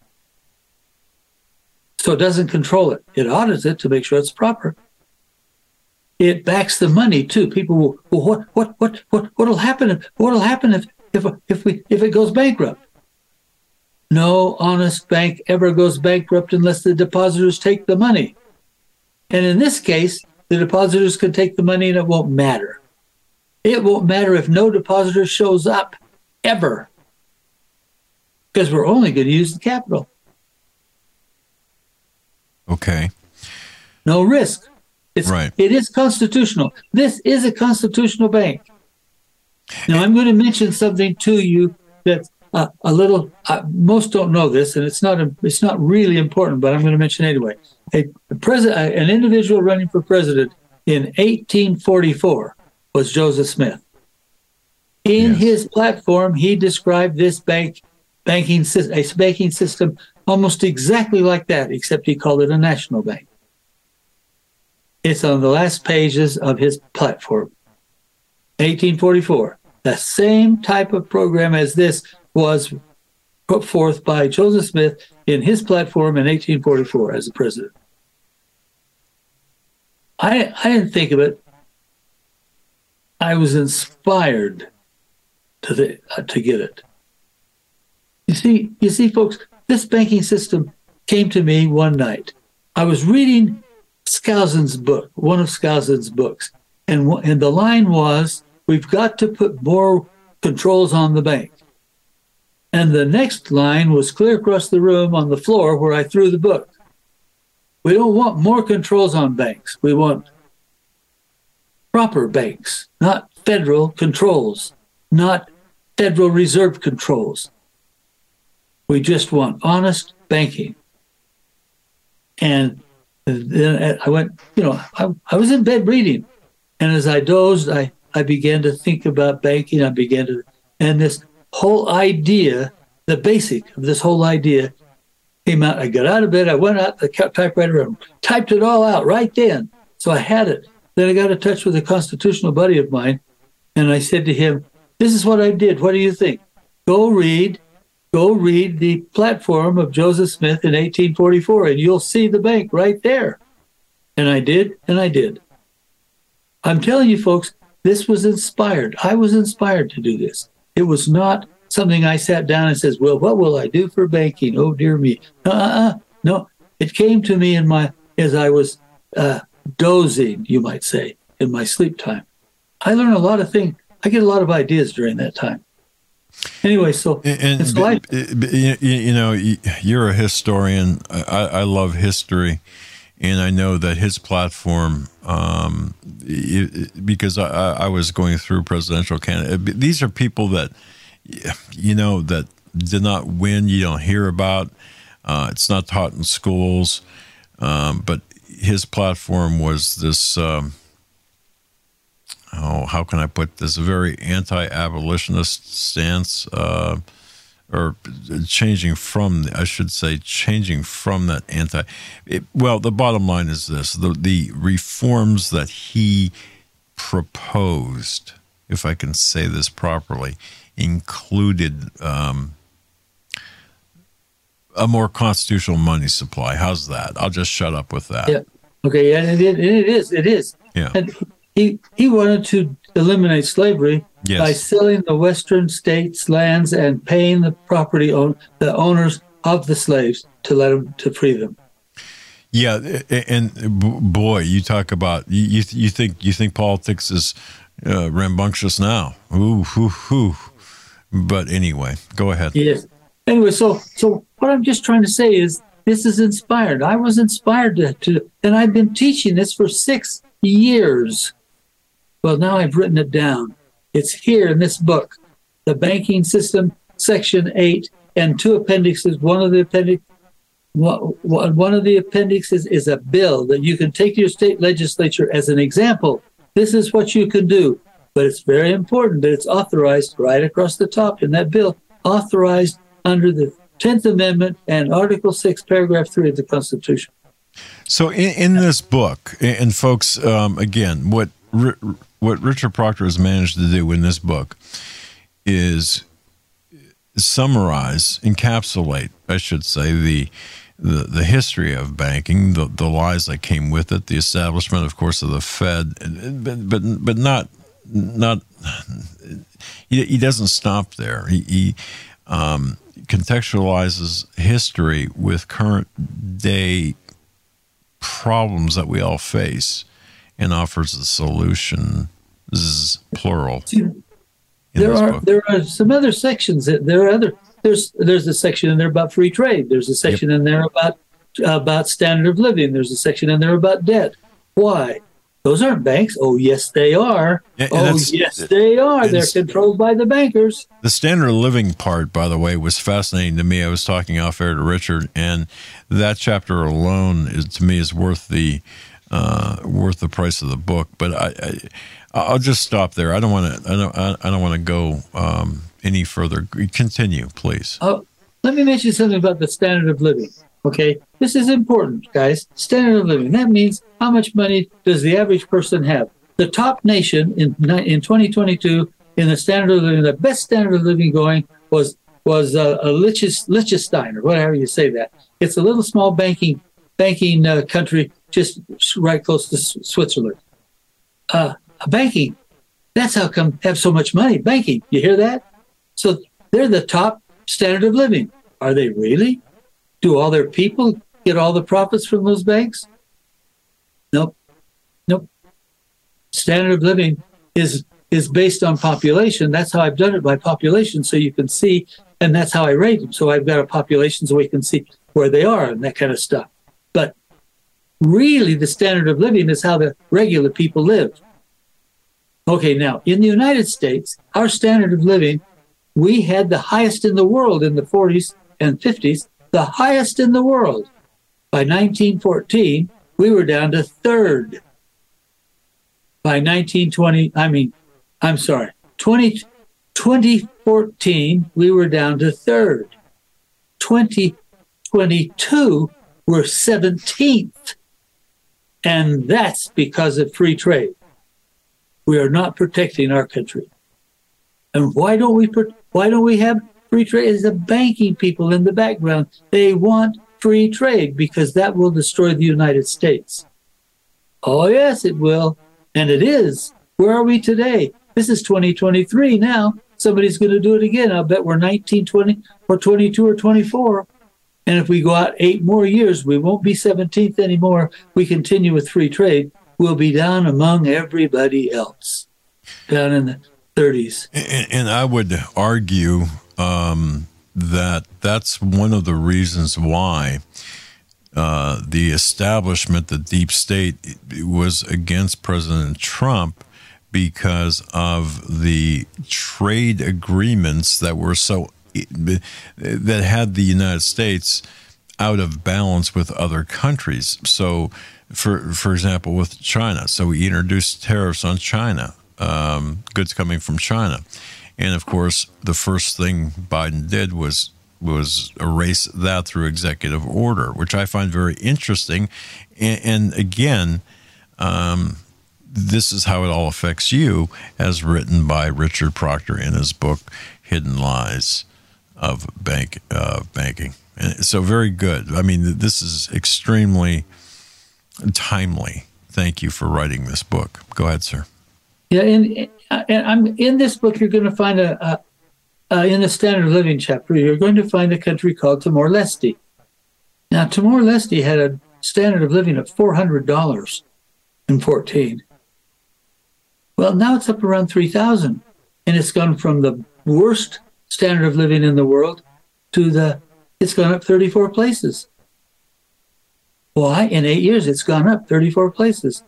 So it doesn't control it. It audits it to make sure it's proper. it backs the money too. People will, well, what, what, what, what, what'll happen? If, what'll happen if, if, if we, if it goes bankrupt? No honest bank ever goes bankrupt unless the depositors take the money. And in this case, the depositors can take the money and it won't matter. It won't matter if no depositor shows up ever, because we're only going to use the capital. Okay. No risk. It's, right. It is constitutional. This is a constitutional bank. Now, I'm going to mention something to you that's uh, a little, uh, most don't know this, and it's not a, it's not really important, but I'm going to mention anyway. A, a president, an individual running for president in eighteen forty-four was Joseph Smith. In yes. his platform, he described this bank, banking, a banking system almost exactly like that, except he called it a national bank. It's on the last pages of his platform. eighteen forty-four. The same type of program as this was put forth by Joseph Smith in his platform in eighteen forty-four as a president. I, I didn't think of it. I was inspired to the, uh, to get it. You see, you see, folks, this banking system came to me one night. I was reading Skousen's book, one of Skousen's books, and and the line was, "We've got to put more controls on the bank." And the next line was clear across the room on the floor where I threw the book. We don't want more controls on banks. We want proper banks, not federal controls, not Federal Reserve controls. We just want honest banking. And then I went, you know, I, I was in bed reading. And as I dozed, I, I began to think about banking. I began to, and this whole idea, the basic of this whole idea came out. I got out of bed. I went out the typewriter and typed it all out right then. So I had it. Then I got in touch with a constitutional buddy of mine. And I said to him, this is what I did. What do you think? Go read, go read the platform of Joseph Smith in eighteen forty-four, and you'll see the bank right there. And I did, and I did. I'm telling you, folks, this was inspired. I was inspired to do this. It was not something I sat down and says, well, what will I do for banking? Oh, dear me. Uh-uh. No, it came to me in my, as I was uh, dozing, you might say, in my sleep time. I learned a lot of things. I get a lot of ideas during that time. Anyway, so and, it's like, you, you know, you're a historian. I, I love history. And I know that his platform, um, because I, I was going through presidential candidates, these are people that, you know, that did not win, you don't hear about. Uh, it's not taught in schools. Um, but his platform was this, um, oh, how can I put this, a very anti-abolitionist stance, uh, or changing from, I should say, changing from that anti. It, well, the bottom line is this: the the reforms that he proposed, if I can say this properly, included um, a more constitutional money supply. How's that? I'll just shut up with that. Yeah. Okay. Yeah. And it, it is. It is. Yeah. And he he wanted to eliminate slavery. Yes. By selling the western states' lands and paying the property own the owners of the slaves to let them to free them. Yeah, and boy, you talk about you. You think you think politics is uh, rambunctious now? Ooh, hoo, hoo. But anyway, go ahead. Yes. Anyway, so so what I'm just trying to say is this is inspired. I was inspired to, to and I've been teaching this for six years. Well, now I've written it down. It's here in this book, The Banking System, Section eight, and two appendixes. One of the appendix, one of the appendixes is a bill that you can take to your state legislature as an example. This is what you can do. But it's very important that it's authorized right across the top in that bill, authorized under the tenth Amendment and Article six, Paragraph three of the Constitution. So in, in this book, and folks, um, again, what what Richard Proctor has managed to do in this book is summarize, encapsulate, I should say, the the, the history of banking, the, the lies that came with it, the establishment, of course, of the Fed, but but, but not not he, he doesn't stop there. He, he um, contextualizes history with current day problems that we all face and offers the solution, plural. There are book. there are some other sections that there are other there's there's a section in there about free trade. There's a section yep. in there about about standard of living. There's a section in there about debt. Why? Those aren't banks. Oh, yes, they are. And, and oh, yes, they are. They're controlled by the bankers. The standard of living part, by the way, was fascinating to me. I was talking off air to Richard, and that chapter alone, is, to me, is worth the uh, worth the price of the book. But I, I, I'll just stop there. I don't want to. I don't. I don't want to go um, any further. Continue, please. Uh, let me mention something about the standard of living. Okay, this is important, guys. Standard of living. That means how much money does the average person have? The top nation in in twenty twenty-two in the standard of living, the best standard of living going was was uh, a Liechtenstein, or whatever you say that. It's a little small banking banking uh, country just right close to Switzerland. Uh, banking. That's how come have so much money. Banking. You hear that? So they're the top standard of living. Are they really? Do all their people get all the profits from those banks? Nope. Nope. Standard of living is is based on population. That's how I've done it by population, so you can see, and that's how I rate them. So I've got a population so we can see where they are and that kind of stuff. But really, the standard of living is how the regular people live. Okay, now, in the United States, our standard of living, we had the highest in the world in the forties and fifties, the highest in the world. By nineteen fourteen, we were down to third. By nineteen twenty, I mean, I'm sorry, twenty, twenty fourteen, we were down to third. twenty twenty-two, we're seventeenth. And that's because of free trade. We are not protecting our country. And why don't we, why don't we have free trade? Is the banking people in the background. They want free trade because that will destroy the United States. Oh, yes, it will. And it is. Where are we today? This is twenty twenty-three now. Somebody's going to do it again. I'll bet we're nineteen, twenty, or twenty-two, or twenty-four. And if we go out eight more years, we won't be seventeenth anymore. We continue with free trade. We'll be down among everybody else, down in the thirties. And, and I would argue um, that that's one of the reasons why uh, the establishment, the deep state, was against President Trump, because of the trade agreements that were so that had the United States out of balance with other countries. So, for for example, with China, so we introduced tariffs on China, um, goods coming from China, and of course, the first thing Biden did was was erase that through executive order, which I find very interesting. And, and again, um, this is how it all affects you, as written by Richard Proctor in his book "Hidden Lies of Bank uh, Banking." And so, very good. I mean, this is extremely timely. Thank you for writing this book. Go ahead, sir. Yeah, and, and I'm in this book. You're going to find a, a uh, in the standard of living chapter. You're going to find a country called Timor-Leste. Now, Timor-Leste had a standard of living of four hundred dollars in fourteen. Well, now it's up around three thousand, and it's gone from the worst standard of living in the world to the it's gone up thirty-four places. Why? In eight years, it's gone up thirty-four places.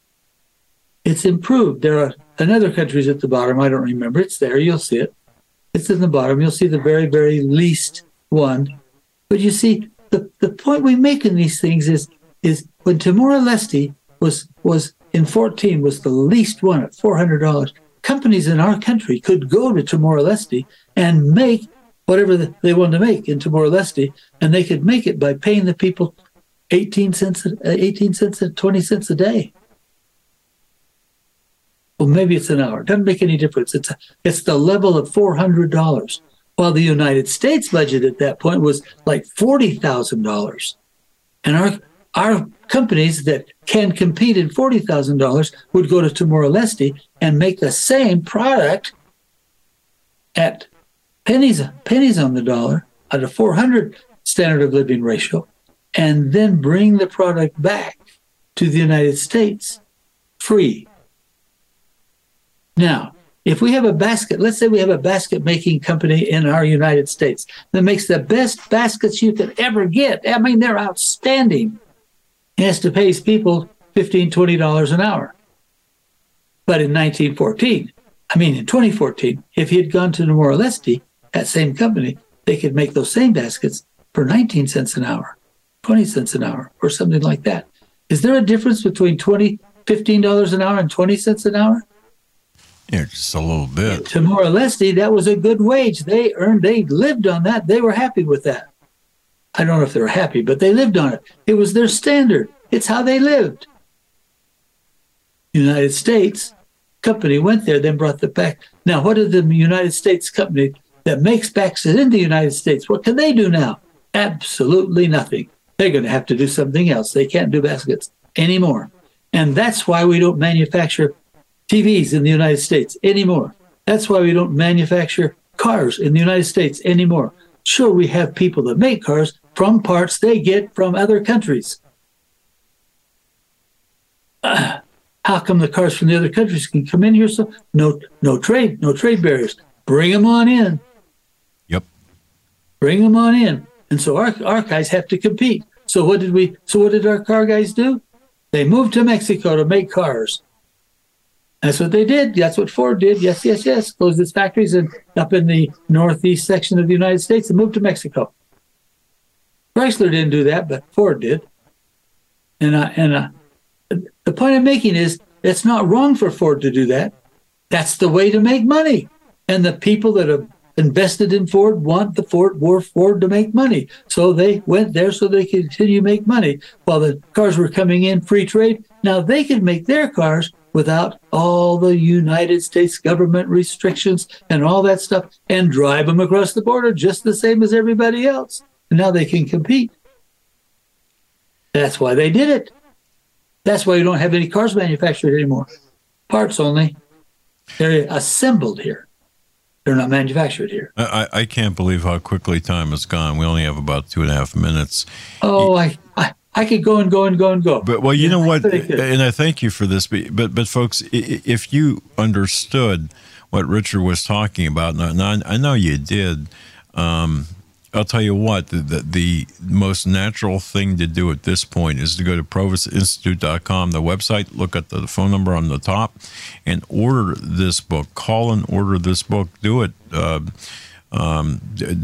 It's improved. There are another countries at the bottom. I don't remember. It's there. You'll see it. It's in the bottom. You'll see the very, very least one. But you see, the, the point we make in these things is is when Timor-Leste was was in fourteen was the least one at four hundred dollars. Companies in our country could go to Timor-Leste and make whatever they wanted to make in Timor-Leste, and they could make it by paying the people eighteen cents, eighteen cents, twenty cents a day. Well, maybe it's an hour. It doesn't make any difference. It's it's the level of four hundred dollars, while the United States budget at that point was like forty thousand dollars. And our our companies that can compete in forty thousand dollars would go to Timor-Leste and make the same product at pennies pennies on the dollar at a four hundred standard of living ratio, and then bring the product back to the United States free. Now, if we have a basket, let's say we have a basket making company in our United States that makes the best baskets you could ever get. I mean, they're outstanding. He has to pay his people fifteen dollars, twenty dollars an hour. But in nineteen fourteen, I mean, in twenty fourteen, if he had gone to Timor-Leste, that same company, they could make those same baskets for nineteen cents an hour, twenty cents an hour, or something like that. Is there a difference between twenty, fifteen dollars an hour and twenty cents an hour? Yeah, just a little bit. Timor-Leste, that was a good wage. They earned, they lived on that. They were happy with that. I don't know if they were happy, but they lived on it. It was their standard. It's how they lived. United States company went there, then brought the back. Now, what did the United States company that makes baskets in the United States, what can they do now? Absolutely nothing. They're going to have to do something else. They can't do baskets anymore. And that's why we don't manufacture T Vs in the United States anymore. That's why we don't manufacture cars in the United States anymore. Sure, we have people that make cars from parts they get from other countries. Uh, how come the cars from the other countries can come in here? So no, no trade, no trade barriers. Bring them on in. Yep. Bring them on in. And so our, our guys have to compete. So what did we? So what did our car guys do? They moved to Mexico to make cars. That's what they did. That's what Ford did. Yes, yes, yes. Closed its factories and up in the northeast section of the United States and moved to Mexico. Chrysler didn't do that, but Ford did. And uh, and uh, the point I'm making is it's not wrong for Ford to do that. That's the way to make money. And the people that have invested in Ford want the Ford war Ford to make money. So they went there so they could continue to make money. While the cars were coming in, free trade, now they could make their cars without all the United States government restrictions and all that stuff and drive them across the border just the same as everybody else. And now they can compete. That's why they did it. That's why you don't have any cars manufactured anymore. Parts only. They're assembled here. They're not manufactured here. I, I can't believe how quickly time has gone. We only have about two and a half minutes. Oh, I, I, I could go and go and go and go. But, well, you know what? And I thank you for this. But, but folks, if you understood what Richard was talking about, and I, I know you did, um, I'll tell you what, the, the, the most natural thing to do at this point is to go to Provis Institute dot com, the website, look at the phone number on the top, and order this book. Call and order this book. Do it. Uh, um,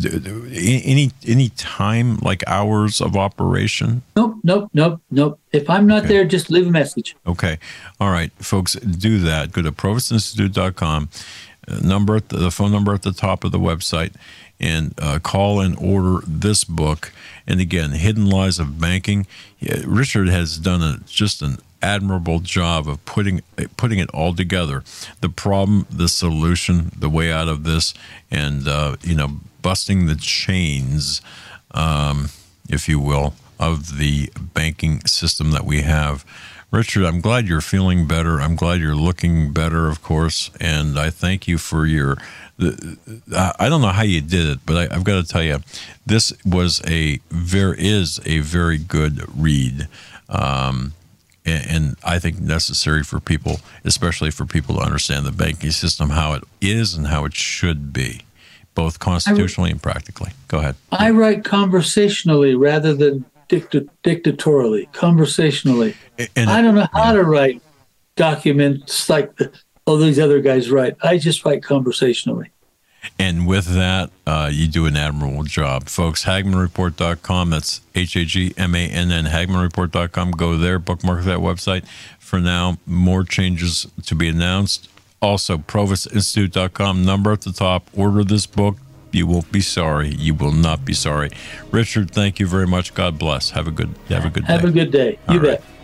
any any time, like hours of operation? Nope, nope, nope, nope. If I'm not okay. there, just leave a message. Okay. All right, folks, do that. Go to Provis Institute dot com, number at the, the phone number at the top of the website, and uh, call and order this book. And again, Hidden Lies of Banking. Yeah, Richard has done a, just an admirable job of putting putting it all together. The problem, the solution, the way out of this, and uh, you know, busting the chains, um, if you will, of the banking system that we have. Richard, I'm glad you're feeling better. I'm glad you're looking better, of course, and I thank you for your. The, I don't know how you did it, but I, I've got to tell you, this was a very is a very good read, um, and, and I think necessary for people, especially for people to understand the banking system, how it is and how it should be, both constitutionally and practically. Go ahead. I write conversationally rather than dicta- dictatorially. Conversationally, and I don't know how yeah. to write documents like the. all these other guys write. I just write conversationally. And with that, uh, you do an admirable job. Folks, Hagmann Report dot com, that's H A G M A N N, Hagmann Report dot com. Go there, bookmark that website. For now, more changes to be announced. Also, Provis Institute dot com, number at the top. Order this book. You won't be sorry. You will not be sorry. Richard, thank you very much. God bless. Have a good, have a good day. Have a good day. You All bet. Right.